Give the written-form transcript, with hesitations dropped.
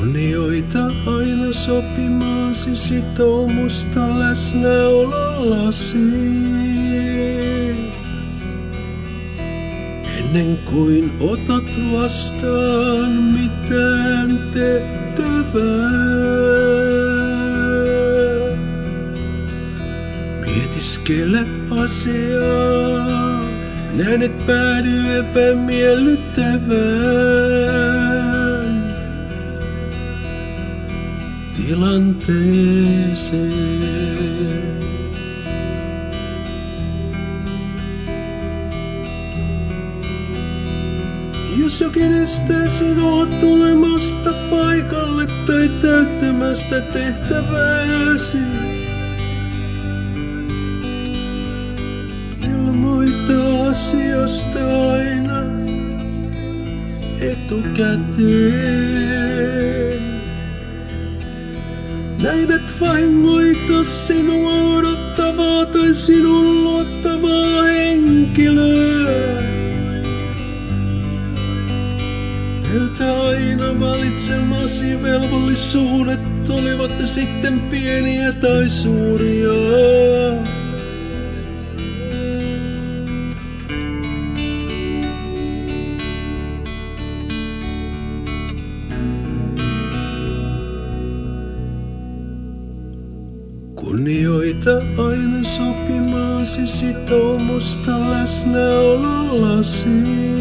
Kunnioita aina sopimaasi sitoumusta läsnäolollasi. Ennen kuin otat vastaan mitään tehtävää, mietiskelet asiaa, näen et päädy epämiellyttävään tilanteeseen. Jos jokin estää sinua tulemasta paikalle tai täyttämästä tehtävääsi, ilmoita asiasta aina etukäteen. Näin et vahingoita sinua odottavaa tai sinun luottavaa henkilöä. Täytä aina valitsemasi velvollisuudet, olivat ne sitten pieniä tai suuria. Kunnioita aina sopimaasi sitoumusta läsnäolollasi.